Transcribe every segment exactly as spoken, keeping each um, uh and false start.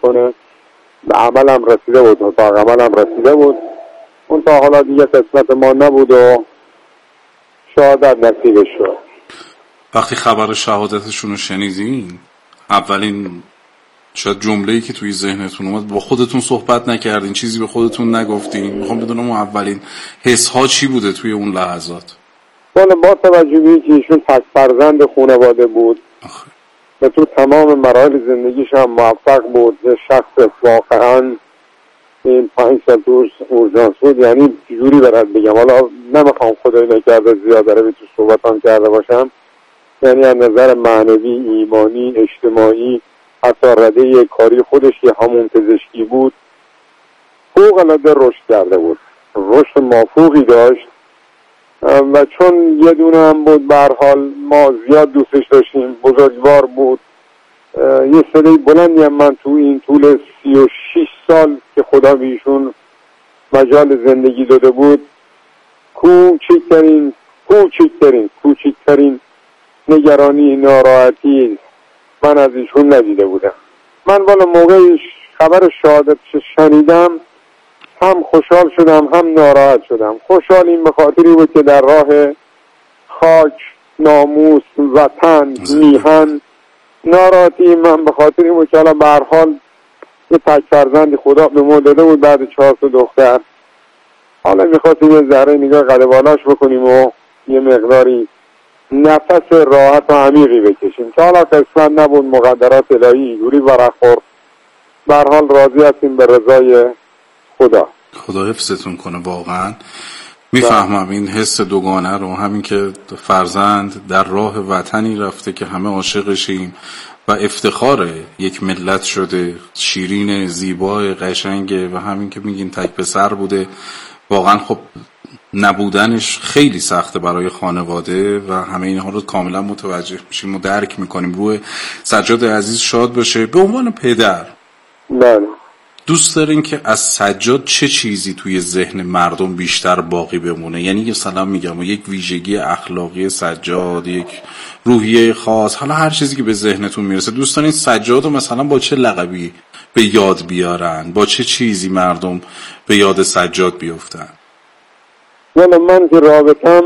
میکنه. به عملم رسیده بود، تا عملم رسیده بود. اون تا حالا دیگه قسمت ما نبود و شهادت نصیبش شد. وقتی خبر شهادتشون رو شنیدین، اولین شاید جمله‌ای که توی ذهنتون اومد، با خودتون صحبت نکردین، چیزی به خودتون نگفتین؟ میخوام بدونم اون اولین حس ها چی بوده توی اون لحظات؟ والا با توجه به اینکه ایشون تک فرزند خانواده بود و تو تمام مراحل زندگیش هم موفق بود، یه شخص واقعا این پنج سال توش اورژانس بود، یعنی جوری برات بگم، حالا نمیخوام خدای نکرده زیاده روی تو صحبتام کرده باشم، یعنی از نظر معنوی، ایمانی، اجتماعی، حتی رده کاری خودش که همون پزشکی بود فوق العاده رشد کرده بود، رشد مافوقی داشت و چون یه دونه هم بود به هر حال ما زیاد دوستش داشتیم، بزرگوار بود. یه سری بلندی هم من تو این طول سی و شیش سال که خدا بیشون مجال زندگی داده بود کوچکترین کوچکترین کوچکترین نگرانی، ناراحتی من از ایشون ندیده بودم. من والا موقعی خبر شهادتش شنیدم هم خوشحال شدم هم ناراحت شدم. خوشحال این به خاطری بود که در راه خاک، ناموس، وطن، میهن. ناراحتی من به خاطری بود که الان به هر حال یه تک فرزندی خدا به ما داده بود بعد چهار تا دختر. حالا میخواستیم یه ذره نگاه قد بالاش بکنیم و یه مقداری نفس راحت و عمیقی بکشیم که حالا قسمت نبود، مقدرات الهی اینجوری برخورد. به هر حال راضی هستیم به رضای خدا. خدا حفظتون کنه. واقعا میفهمم این حس دوگانه رو، همین که فرزند در راه وطنی رفته که همه عاشقشیم و افتخار یک ملت شده، شیرین، زیبای، قشنگه، و همین که میگین تک پسر بوده. واقعا خب نبودنش خیلی سخته برای خانواده و همه اینها رو کاملا متوجه میشیم و درک میکنیم. روح سجاد عزیز شاد باشه. به عنوان پدر بله دوست دارین که از سجاد چه چیزی توی ذهن مردم بیشتر باقی بمونه؟ یعنی یه سلام میگم و یک ویژگی اخلاقی سجاد، یک روحیه خاص، حالا هر چیزی که به ذهنتون میرسه. دوست دارین سجاد رو مثلا با چه لقبی به یاد بیارن؟ با چه چیزی مردم به یاد سجاد بیفتن؟ والا من که رابطم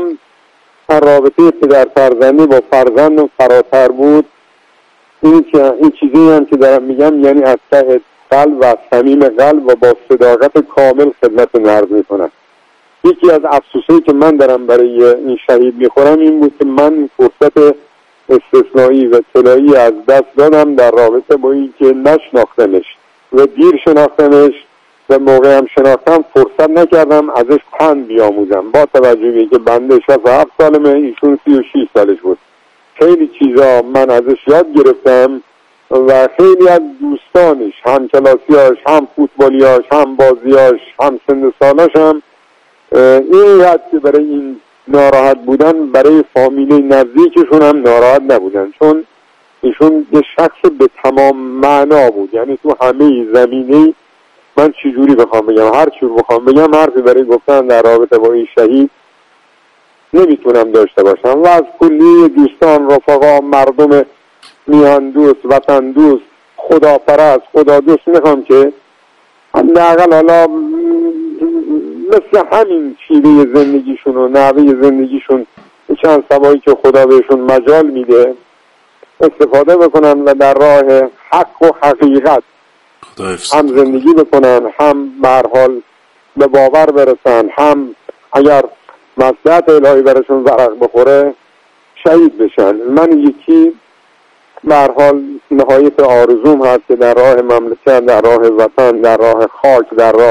رابطه پدر فرزندی با فرزندم فراتر بود. این که این چیزی هم که دارم میگم یعنی از ته قلب و از صمیم قلب و با صداقت کامل خدمتتون عرض میکنم. یکی از افسوسایی که من دارم برای این شهید میخورم این بود که من فرصت استثنایی و طلایی از دست دادم در رابطه با این که نشناختمش و دیر شناختمش و موقع هم شناختم فرصت نکردم ازش پند بیاموزم، با توجه به که بنده شصت و هفت سالمه، ایشون سی و شش سالش بود. خیلی چیزا من ازش یاد گرفتم و خیلی از دوستانش، هم کلاسیاش، هم فوتبالیاش، هم بازیاش، هم سن سالاش هم این یاد که برای این ناراحت بودن برای فامیلی نزدیکشون هم ناراحت نبودن، چون ایشون یه شخص به تمام معنا بود. یعنی تو همه زمینه من چجوری بخوام بگم، هر چی بخوام بگم حرفی برای گفتن در رابطه با این شهید نمیتونم داشته باشم. و از کلی دوستان، رفقا، مردم میهن دوست، وطن دوست، خدا پرست، خدا دوست میخوام که حداقل حالا مثل همین شیوه زندگیشون و نحوه زندگیشون چند سبایی که خدا بهشون مجال میده استفاده بکنن و در راه حق و حقیقت هم زندگی بکنن، هم به هر حال به باور برسن، هم اگر مصلحت الهی برشون ورق بخوره شهید بشن. من یکی به هر حال نهایت آرزوم هست که در راه مملکت، در راه وطن، در راه خاک، در راه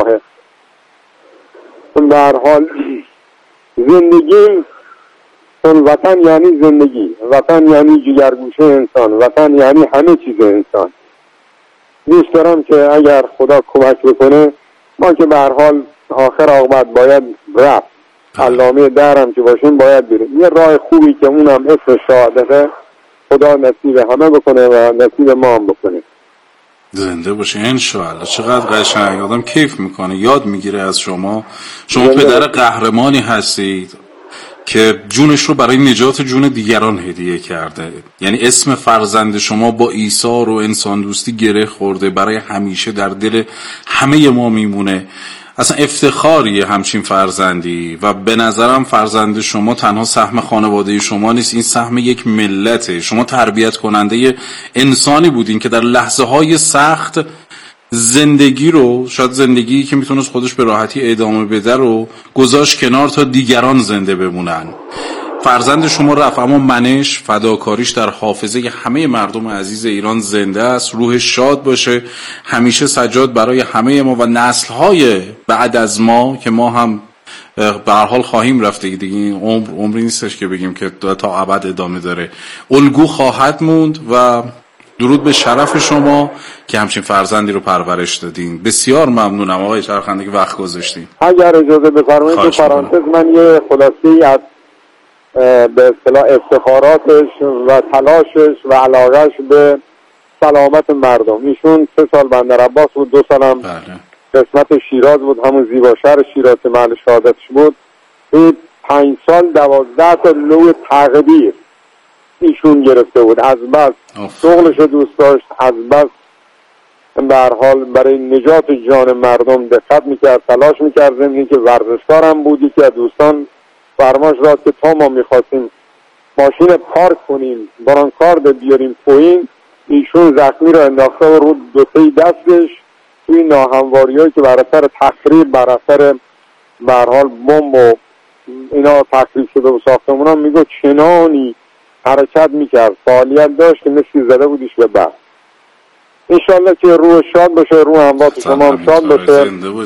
به هر حال زندگی، اون وطن یعنی زندگی، وطن یعنی جگرگوشه انسان، وطن یعنی همه چیز انسان. دوست دارم که اگر خدا کمک بکنه ما که به هر حال آخر عاقبت باید رفت، علامه درم که باشیم باید بریم. یه راه خوبی که اونم اسم شهادته خدا نصیب همه بکنه و نصیب ما هم بکنه. زنده باشه انشاءالله. چقدر قشنگ، آدم کیف میکنه، یاد میگیره از شما. شما پدر قهرمانی هستید که جونش رو برای نجات جون دیگران هدیه کرده. یعنی اسم فرزند شما با ایثار و انسان دوستی گره خورده، برای همیشه در دل همه ما میمونه. اصلا افتخاریه همچین فرزندی و به نظرم فرزند شما تنها سهم خانواده شما نیست، این سهم یک ملته. شما تربیت کننده انسانی بودین که در لحظه های سخت زندگی رو، شاید زندگی که میتونست خودش به راحتی ادامه بده رو گذاشت کنار تا دیگران زنده بمونن. فرزند شما رفت اما منش، فداکاریش در حافظه همه مردم عزیز ایران زنده است. روح شاد باشه، همیشه سجاد برای همه ما و نسل‌های بعد از ما که ما هم به هر حال خواهیم رفت دیگه. این عمر عمری نیستش که بگیم که تا ابد ادامه داره، الگو خواهد موند. و درود به شرف شما که همچین فرزندی رو پرورش دادین. بسیار ممنونم آقای چرخنده که وقت گذاشتین. اگر اجازه بفرمایید تو پرانتز من یه خلاصه‌ای از به اصطلاح افتخاراتش و تلاشش و علاقهش به سلامت مردم. ایشون سه سال بندر عباس بود، دو سالم بله. قسمت شیراز بود، همون زیبا شهر شیراز که محل شهادتش بود. این پنج سال دوازده تا لو تقدیر ایشون گرفته بود. از بس شغلش رو دوست داشت، از بس به هر حال برای نجات جان مردم دقت میکرد، تلاش میکرد. زمینی که ورزشکار هم بود، یکی از دوستان فرماش داد که تا ما میخواستیم ماشین پارک کنیم برانکارد بیاریم پایین، ایشون زخمی رو انداخته و رو دوتای دستش توی ناهمواری هایی که بر اثر تخریب، بر اثر به هر حال بمب و اینا تخریب شده و ساختمون هم میگو چنانی حرکت میکرد، فعالیت داشت که مثل زده بودیش به بعد. انشالله که روح شاد باشه، روح هموات شما هم شاد باشه،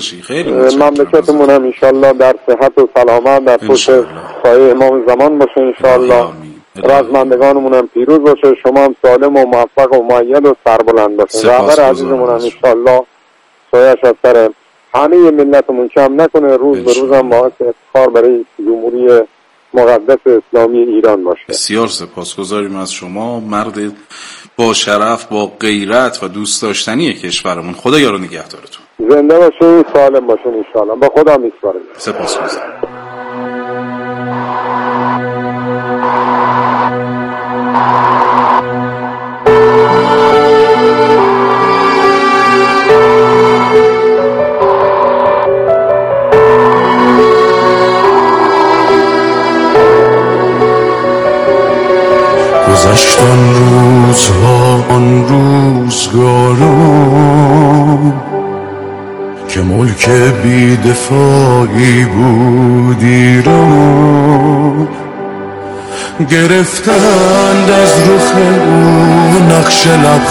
مملکتمون هم انشالله در صحت و سلامت در پشت سایه امام زمان باشه انشالله، رزمندگانمون هم پیروز باشه، شما هم سالم و موفق و مؤید و سربلند باشه. رهبر عزیزمون هم انشالله سایه‌اش از سر همه ملتمون کم نکنه، روز به روز هم باعث افتخار برای جمهوری مقدس اسلامی ایران باشه. بسیار سپاسگزاریم از شما، مرد با شرف، با غیرت و دوست داشتنی کشورمون. خدا یار و نگهدارتون. زنده باشین، سالم باشین انشالله. با خدا میسپارم. سپاسگزارم. گذشت آن روزها، آن روزگاران که ملک بی‌دفاعی بود ایران، گرفتند از رخ او نقش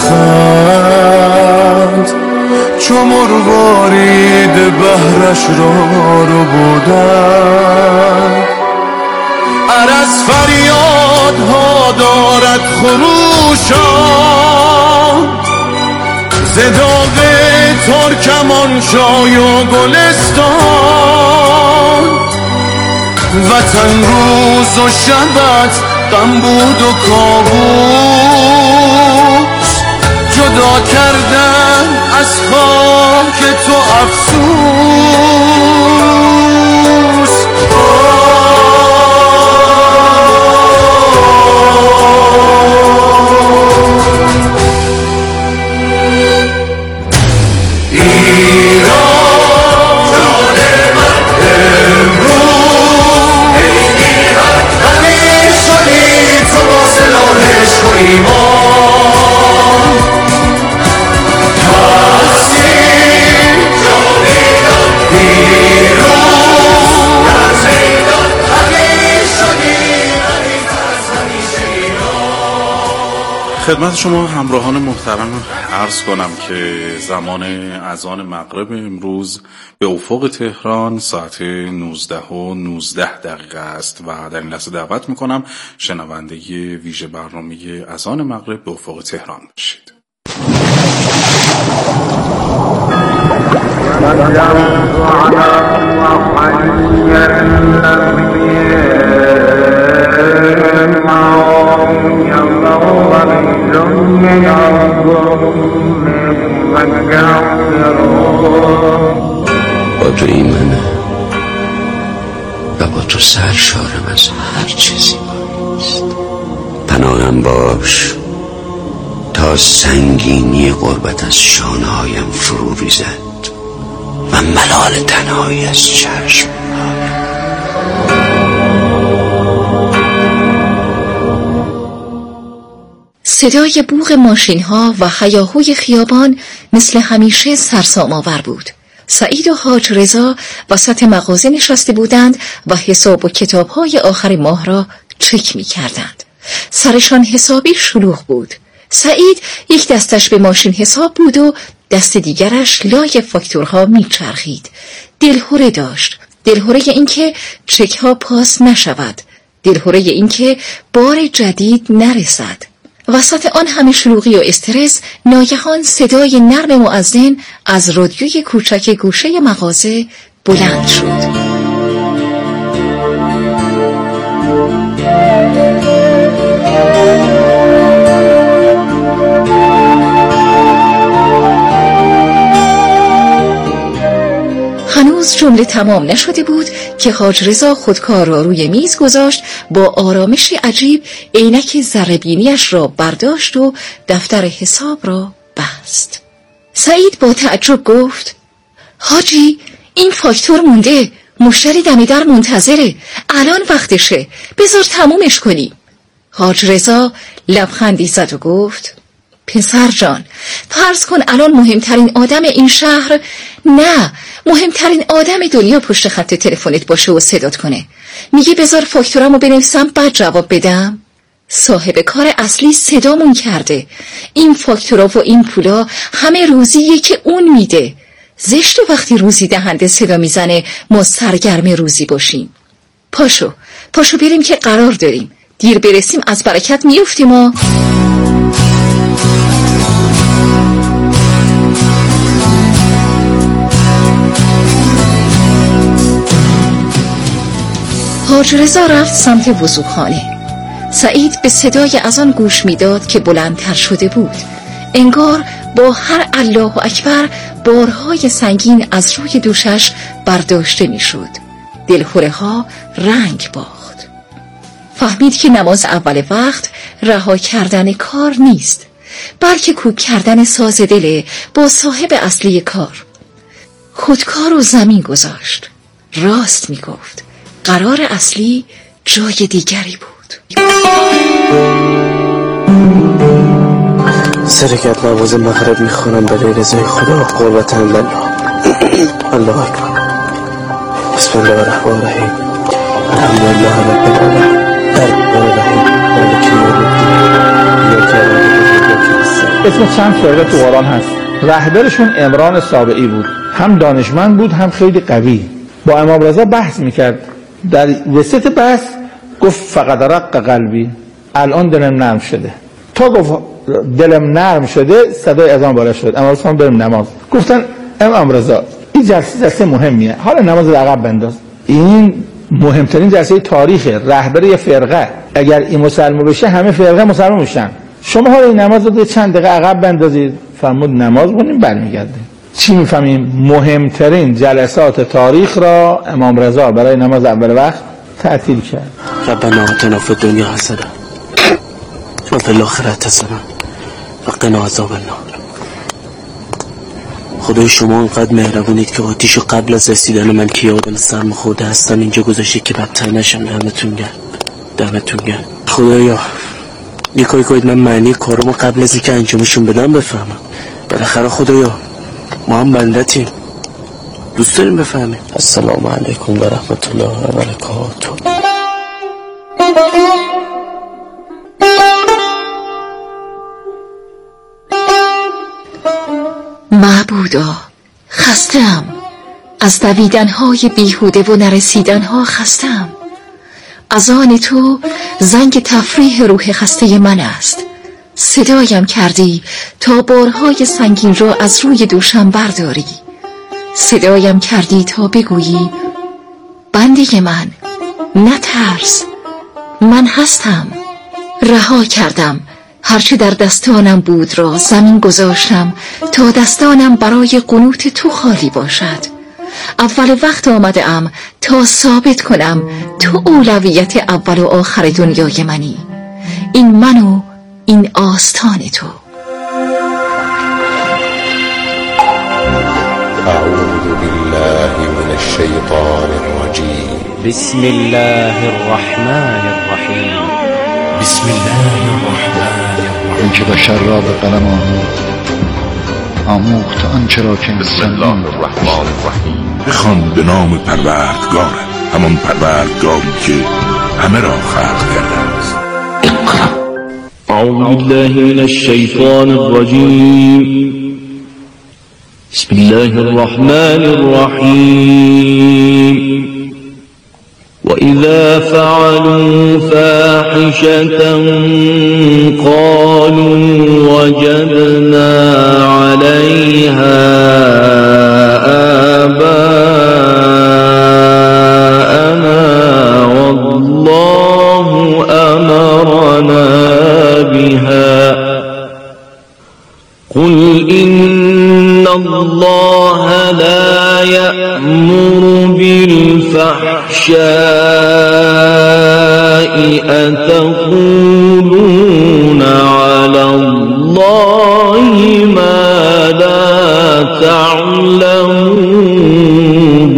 لبخند، چو مروارید بحرش را رو بودند. عرض فریادها دارد خروشان، ز داغ ترکمانشای و گلستان. وطن روز و شبت غم بود و کابوس، جدا کردن از خاک تو افسوس. خدمت شما همراهان محترم عرض کنم که زمان اذان مغرب امروز به افق تهران ساعت نوزده و نوزده دقیقه است و در این لحظه دعوت میکنم شنونده ویژه برنامه اذان مغرب به افق تهران باشید. و تو ایمنه و با تو سرشارم از هر چیزی است. پناهم باش تا سنگینی غربت از شانه هایم فرو ریزد و ملال تنهایی از چشم هایم. صدای بوق ماشین ها و هیاهوی خیابان مثل همیشه سرسام آور بود. سعید و حاج رضا وسط مغازه نشسته بودند و حساب و کتاب های آخر ماه را چک می کردند. سرشان حسابی شلوغ بود. سعید یک دستش به ماشین حساب بود و دست دیگرش لای فاکتورها می چرخید. دلهوره داشت. دلهوره این که چک ها پاس نشود. دلهوره این که بار جدید نرسد. وسط آن همه شلوغی و استرس ناگهان صدای نرم مؤذن از رادیوی کوچک گوشه مغازه بلند شد. هنوز جمله تمام نشده بود که حاج رضا خودکار را روی میز گذاشت، با آرامش عجیب عینک ذره‌بینی‌اش را برداشت و دفتر حساب را بست. سعید با تعجب گفت: حاجی، این فاکتور مونده، مشتری دم در منتظره، الان وقتشه، بذار تمومش کنیم. حاج رضا لبخندی زد و گفت: پسر جان، فرض کن الان مهمترین آدم این شهر، نه مهمترین آدم دنیا پشت خط تلفنت باشه و صدات کنه، میگه بذار فاکتورمو بنویسم بعد جواب بدم. صاحب کار اصلی صدامون کرده. این فاکتورا و این پولا همه روزیه که اون میده. زشته وقتی روزی دهنده صدا میزنه ما سرگرم روزی باشیم. پاشو پاشو بریم که قرار داریم، دیر برسیم از برکت میافتیم. ما حاج رضا رفت سمت وضوخانه. سعید به صدای اذان گوش میداد که بلندتر شده بود. انگار با هر الله اکبر بارهای سنگین از روی دوشش برداشته میشد. دلهوره ها رنگ باخت. فهمید که نماز اول وقت رها کردن کار نیست، بلکه کوک کردن ساز دل با صاحب اصلی کار. خودکار رو زمین گذاشت. راست میگفت، قرار اصلی جای دیگری بود. سرکت نماز مغرب میخونم برای رضای خدا و قربت الله. الله اکبر. بسم الله الرحمن الرحیم. الحمدلله رب العالمین. الرحمن الرحیم. مالک یوم الدین. اسم چند فرقه تو قرآن هست. رهبرشون عمران سابعی بود. هم دانشمند بود هم خیلی قوی. با امام رضا بحث میکرد. در وسط بحث گفت فقط رق قلبی، الان دلم نرم شده. تا گفت دلم نرم شده صدای اذان بالا شد. امام رضا بریم نماز. گفتن امام رضا این جلسه جلسه مهمیه، حالا نماز رو عقب بنداز. این مهمترین جلسه تاریخه. رهبر یه فرقه، اگر این مسلمان بشه همه فرقه مسلمان میشن. شما حالا این نماز رو چند دقیقه عقب بندازید. فرمود نماز بخونیم برمیگردیم. چی میفهمیم؟ مهمترین جلسات تاریخ را امام رضا برای نماز اول وقت تعطیل کرد. ربنا آتنا فی الدنیا حسنه و فی الاخره حسنه و قنا عذاب النار. خدای شما اینقدر مهربونید که آتیشو قبل از رسیدن من که یادم سرم خورده هستم اینجا گذاشته که بدتر نشم. دمتون گرم، دمتون گرم. خدایا یه کاری کنید من معنی کارمو قبل از اینکه انجامشون بدم بفهمم. بالاخره خدایا ما هم بندتیم، دوست داریم بفهمیم. السلام علیکم و رحمت الله و برکاته. معبودا خستم، از دویدنهای بیهوده و نرسیدنها خستم. از آن تو زنگ تفریح روح خسته من است. صدایم کردی تا بارهای سنگین را از روی دوشم برداری. صدایم کردی تا بگویی بنده من نترس، من هستم. رها کردم هرچه در دستانم بود را زمین گذاشتم تا دستانم برای قنوت تو خالی باشد. اول وقت آمده ام تا ثابت کنم تو اولویت اول و آخر دنیای منی. این من و این آستان تو. اعوذ بالله من الشیطان الرجیم. بسم الله الرحمن الرحیم. بسم الله الرحمن الرحیم. این که بشر را به قلم آموخت آموخت آنچه را که بسم الله الرحمن الرحیم. بخوان به نام پروردگار، همان پروردگاری که همه را خلق کرده است. اعوذ بالله من الشیطان الرجیم. بسم الله الرحمن الرحیم. وإذا فعلوا فاحشة قالوا وجدنا عليها آباءنا والله أمرنا بها قل إن الله لا يأمر بالفحشاء أتقولون على الله ما لا تعلمون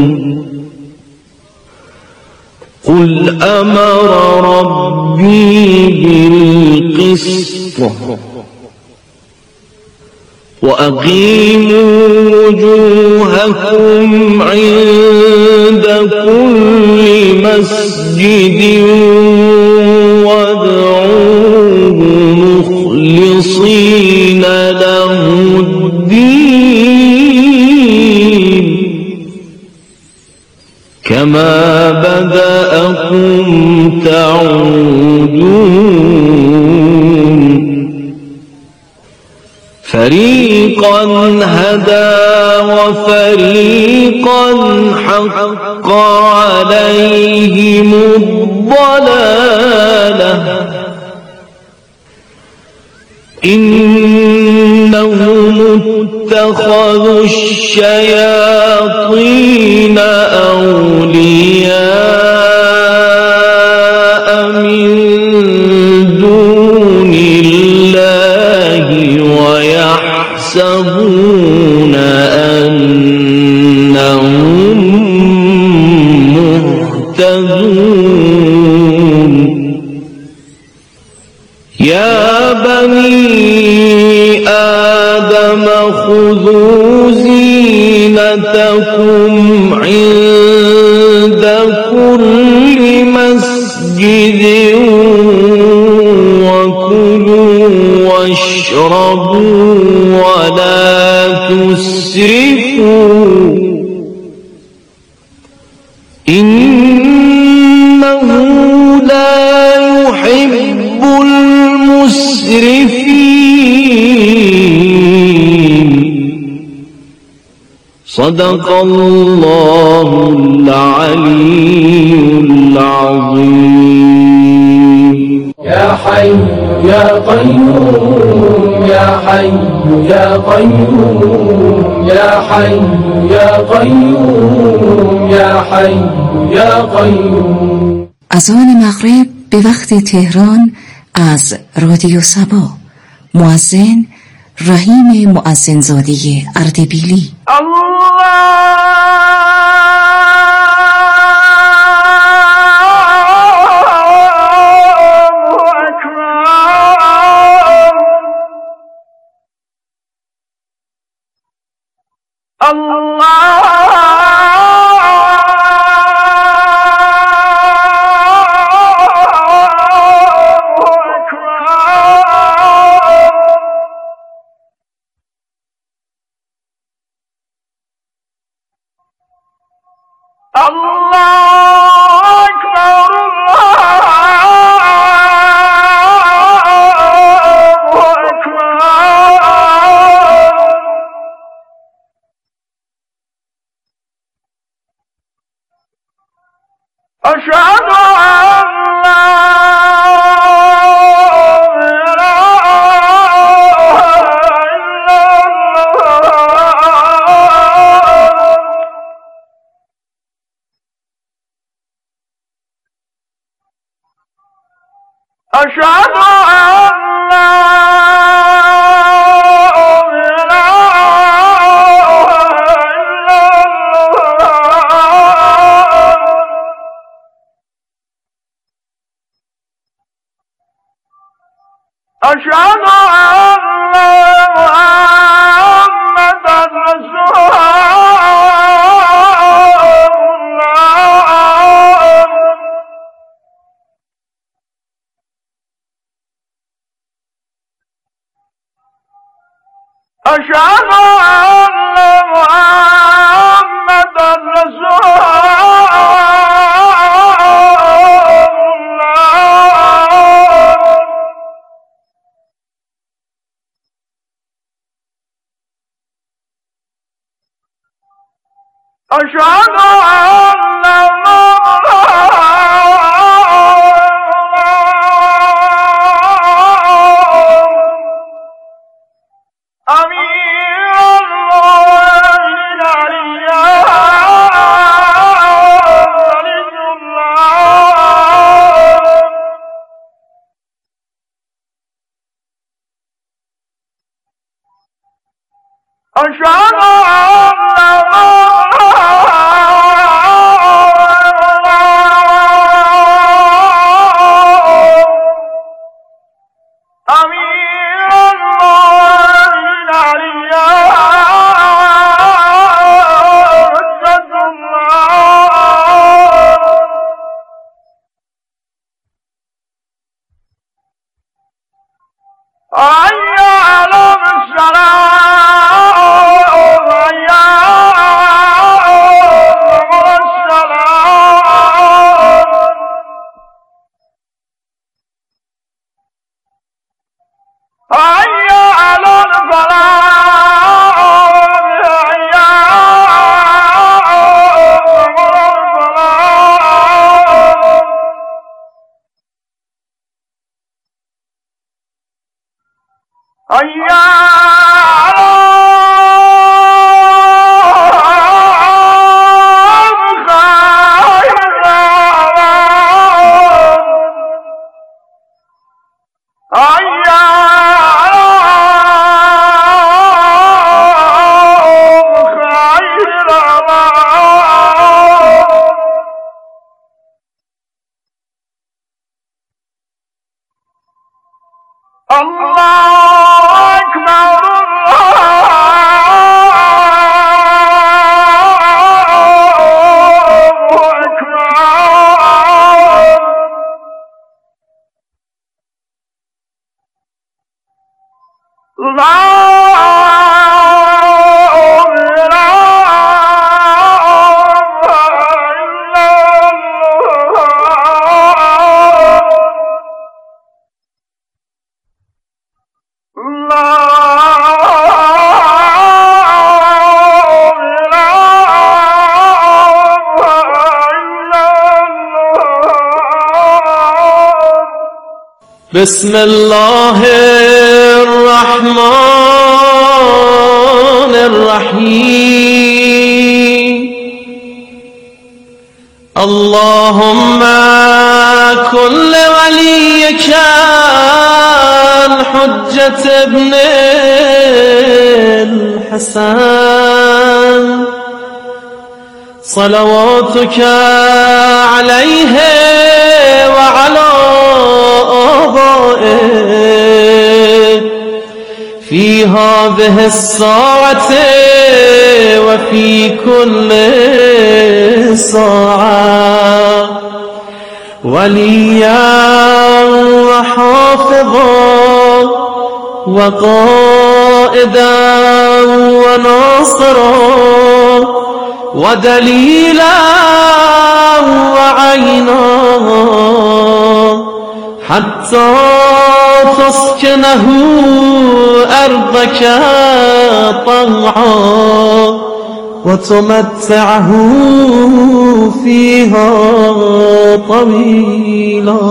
قل أمر ربي بالقسط وأقيموا وجوهكم عند كل مسجد وادعوه مخلصين له الدين كما بدأكم تعودون فريقا هدى وفريقا حق عليهم الضلالة إنهم اتخذوا الشياطين أولياء من دون الله ويحسبون أنهم مهتدون يا بني آدم خذوا زينتكم عند كل مسجد وكلوا واشربوا ولا تسرفوا إنه لا يحب المسرفين صدق الله العلي العظيم. يا حي يا قيوم يا حي يا قيوم يا حي يا قيوم يا حي يا قيوم. اذان مغرب به وقت تهران از رادیو صبا. مؤذن رحیم مؤذنزاده اردبیلی. أشهد أن لا إله إلا الله أشهد أن محمدا رسول الله أشهد أن أشهد بسم الله الرحمن الرحيم اللهم كن لوليك الحجة ابن الحسن صلواتك عليه وعلى في هذه الساعة وفي كل ساعة وليا وحافظا وقائدا وناصرا ودليلا وعينا حتى تسكنه أرضك طوعا وتمتعه فيها طويلا.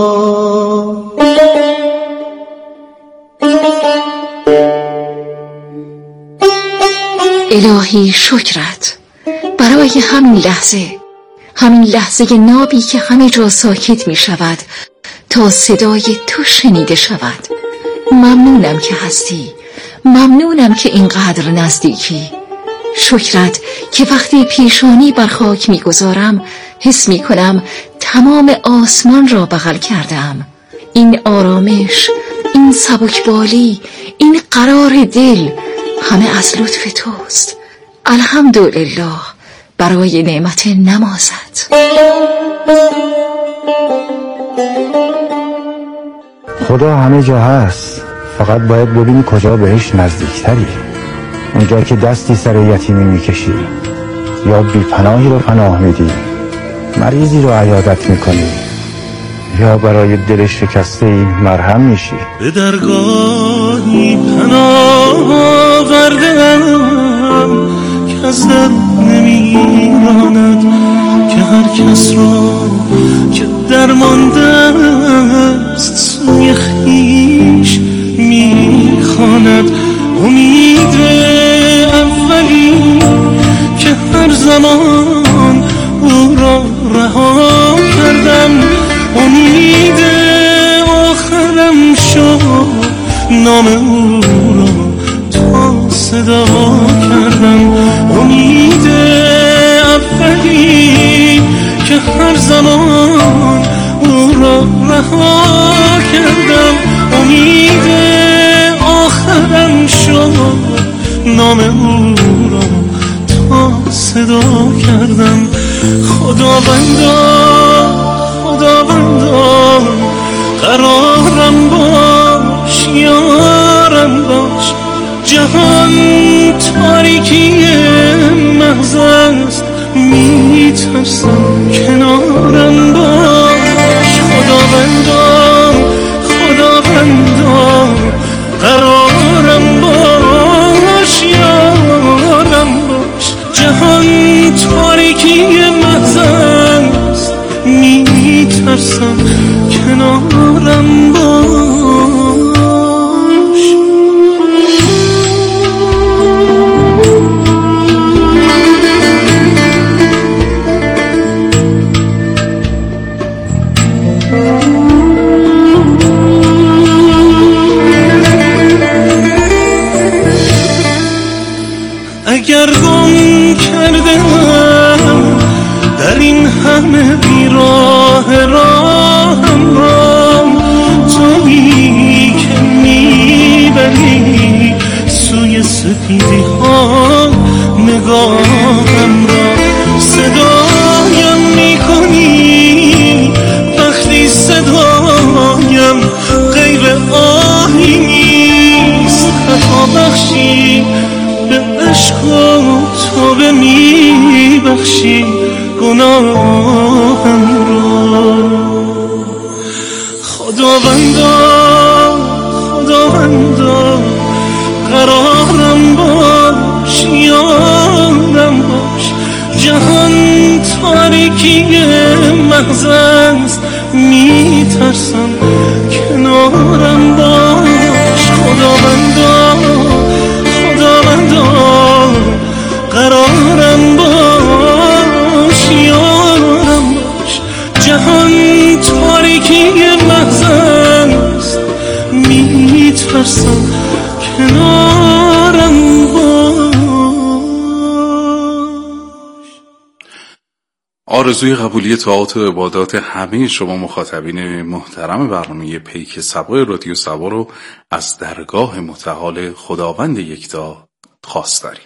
الهی شکرت برای همین لحظه، همین لحظه نابی که همه جا ساکت می شود تا صدای تو شنیده شود. ممنونم که هستی، ممنونم که اینقدر نزدیکی. شکرت که وقتی پیشانی بر خاک میگذارم حس میکنم تمام آسمان را بغل کردم. این آرامش، این سبکبالی، این قرار دل همه از لطف توست. الحمدلله برای نعمت نمازت. خدا همه جا هست، فقط باید ببینی کجا بهش نزدیکتری. اونجا که دستی سر یتیمی میکشی یا بیپناهی رو پناه میدی، مریضی رو عیادت میکنی یا برای دل شکسته ای مرهم میشی. به درگاهی پناه آوردم که از در نمیراند، که هر کس را که درمانده است سوی خویش میخواند. امید اولی که هر زمان او را رها کردم، امید آخرم شد نام او را تا صدا کردم. امید اولی که هر زمان او را رها کردم، امید آخرم شد نام او را تا صدا کردم. خداوندا خداوندا قرارم باش، یارم باش، جهان تاریکی محض است، میترسم کنارم باش. خداوندا خداوندا قرارم باش، یارم باش، جهان تاریکی محض است، میترسم کنارم باش. اگر گم کردم در این همه بیراه راهم را، تویی که میبری سوی سپیدی ها نگاهم را. صدایم میکنی وقتی صدایم غیر آهی نیست، خطا بخشی به عشق و توبه میبخشی گناهم را. خداوندا خداوندا قرارم باش، یارم باش، جهان تاریکی محض است، میترسم کنارم باش. خداوندا خداوندا قرارم باش، یارم باش، جهان تاریکی محض است، میترسم کنارم باش. آرزوی قبولی طاعات و عبادات همه شما مخاطبین محترم برنامه پیک صبا رادیو صبا رو از درگاه متعال خداوند یکتا خواست داریم.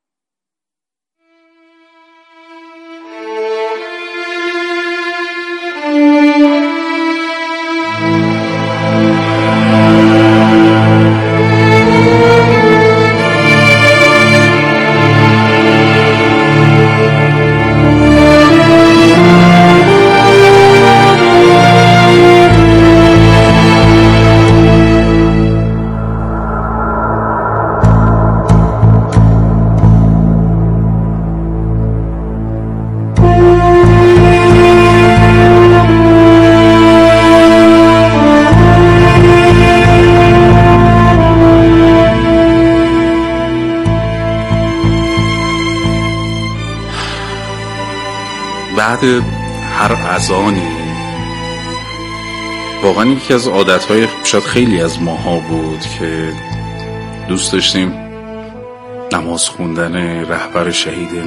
بعد هر اذانی واقعا یکی از عادتهای شاید خیلی از ماها بود که دوست داشتیم نماز خوندن رهبر شهید